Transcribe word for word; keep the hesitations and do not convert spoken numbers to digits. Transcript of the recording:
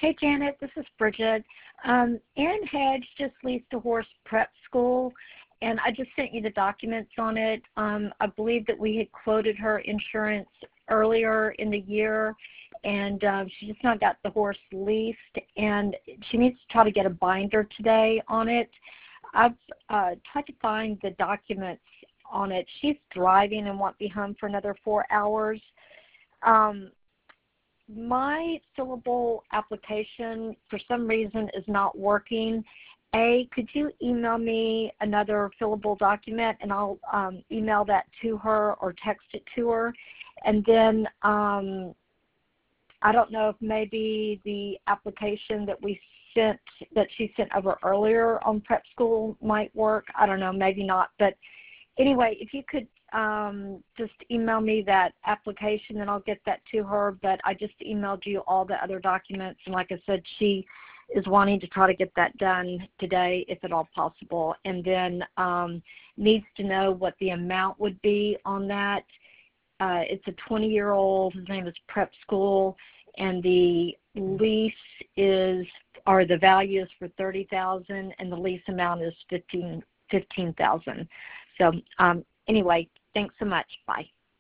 Hey, Janet, this is Bridget. Um, Erin Hedge just leased a horse prep school, and I just sent you the documents on it. Um, I believe that we had quoted her insurance earlier in the year, and uh, she just not got the horse leased, and she needs to try to get a binder today on it. I've uh, tried to find the documents on it. She's driving and won't be home for another four hours. Um, my fillable application, for some reason, is not working. A, could you email me another fillable document, and I'll um, email that to her or text it to her. And then um, I don't know if maybe the application that we sent, that she sent over earlier on Prep School might work. I don't know, maybe not. But anyway, if you could um, just email me that application, and I'll get that to her. But I just emailed you all the other documents, and like I said, she is wanting to try to get that done today, if at all possible, and then um, needs to know what the amount would be on that. Uh, it's a twenty-year-old. His name is Prep School, and the lease is, or the value is for thirty thousand dollars, and the lease amount is fifteen thousand dollars. So um, anyway, thanks so much. Bye.